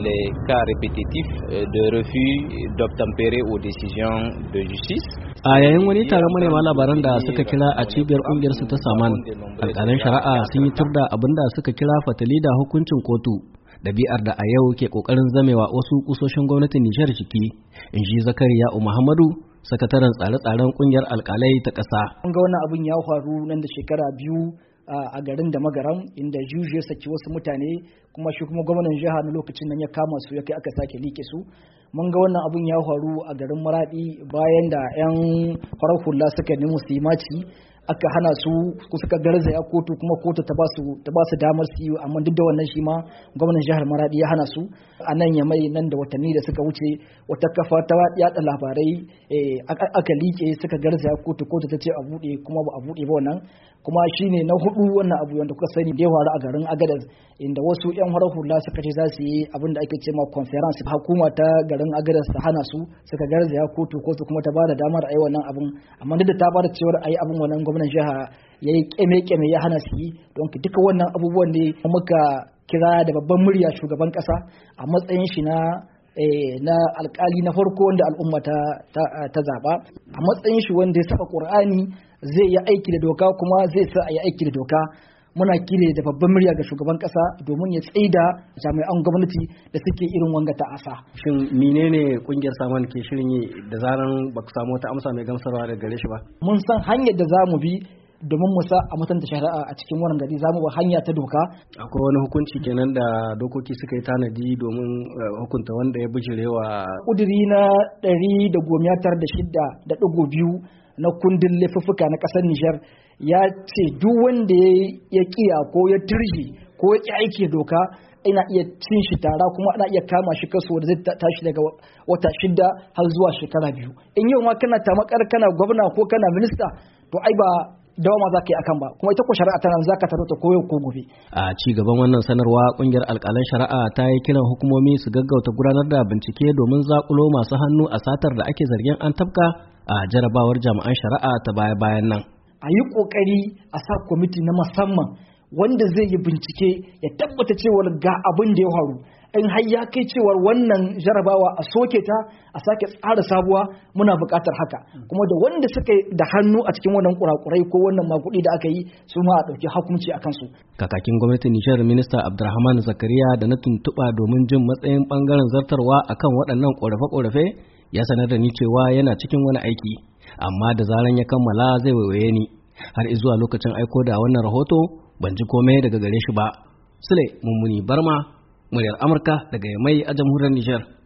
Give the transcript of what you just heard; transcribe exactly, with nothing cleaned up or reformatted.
les cas répétitifs de refus d'obtempérer aux décisions de justice. A yayin wani taron manema labaran da suka kira a cibiyar kungiyar su ta Saman, alƙalan shari'a sun yi turda abinda suka kira fatali da hukuncin kotu, ɗabi'ar da a yau ke ƙoƙarin zamewa wasu kusoshin gwamnatin Nijar ciki, in ji Zakariya Muhammadu, sakataren tsare-tsaren kungiyar alƙalai ta ƙasa. Mun ga wannan abin ya faru nan da shekara biyu a garin da magaram, inda juju ya saki wasu mutane, kuma shi kuma gwamnan jiha na lokacin nan ya kama su ya kai aka sake like su. Mun ga wannan abun ya faru a garin Maradi bayan da 'yan farar hula suka nemi su yi maci, aka hana su suka garzaya kotu, kuma kotu ta ba su ta ba su damar su yi, amma duk da wannan shi ma gwamnan jihar Maradi ya hana su. A nan ya mai nan da watanni da suka wuce wata kafa ta yada labarai aka like suka garzaya kotu, kotu ta ce a bude kuma ba a bude ba wannan. Kuma shine na hudu wannan abu wanda kuka sani da ya faru a garin Agadez, inda wasu 'yan farar hula suka ce za su yi abin da ake cewa conference, hukuma ta garin Agadez ta hana su, suka garzaya kotu, kotu kuma ta ba da damar a yi wannan abun, amma duk da ta ba da cewar a yi abin wannan gwamnan jiha ya yi keme-keme ya hana su yi. Don duka wannan abubuwan ne muka kira da babban murya shugaban kasa a matsayin shi na na alkali na farko wanda al'umma ta, ta, zaba, a matsayin shi wanda ya saka Qur'ani zai yi aiki da doka kuma zai sa a yi aiki da doka. Muna kire da babban murya ga shugaban kasa domin ya tsaida jami'an gwamnati da suke irin wanga ta'asa. Shin menene kungiyar Saman ke shirin yi da zaran ba ku samu wata amsa mai gamsarwa daga gare shi ba? Mun san hanyar da za mu bi domin mu sa a mutunta shari'a a cikin wannan gari, za mu ba hanya ta doka. Akwai wani hukunci kenan da dokoki suka yi tanadi domin hukunta wanda ya bijirewa kuduri na ɗari da goma tara da shida da ɗigo biyu na kundin laifuffuka na ƙasar Nijar ya ce duk wanda ya kiya ko ya turji ko ya ki aiki doka ina iya cin shi tara, kuma ana iya kama shi kaso da zai tashi daga wata shida har zuwa shekara biyu. In yau ma kana tamakar kana gwamna ko kana minista, to ai ba dawama za ka yi akan ba, kuma ita ko shari'a tana za ka taro ta koyo ko gobe. A ci gaban wannan sanarwa, kungiyar alƙalan shari'a ta yi kiran hukumomi su gaggauta gudanar da bincike domin zakulo masu hannu a satar da ake zargin an tafka a jarabawar jami'an shari'a ta baya-bayan nan. A yi ƙoƙari a sa kwamiti na musamman wanda zai yi bincike ya tabbata cewar ga abin da ya faru. In har ya kai cewar wannan jarabawa a soke ta a sake tsara sabuwa, muna buƙatar haka, kuma da wanda suka da hannu a cikin wannan kurakurai ko wannan makudi da aka yi su ma a ɗauki hukunci a kansu. Kakakin gwamnatin Nijar Minista Abdulrahman Zakariya da na tuntuɓa domin jin matsayin ɓangaren zartarwa akan waɗannan ƙorafe-ƙorafe ya sanar da ni cewa yana cikin wani aiki, amma da zaran ya kammala zai waiwaye ni. Har izuwa lokacin aiko da wannan rahoto ban ji komai daga gare shi ba. Sule Mummuni Barma, muryar Amurka daga Yamai a jamhuriyar Nijar.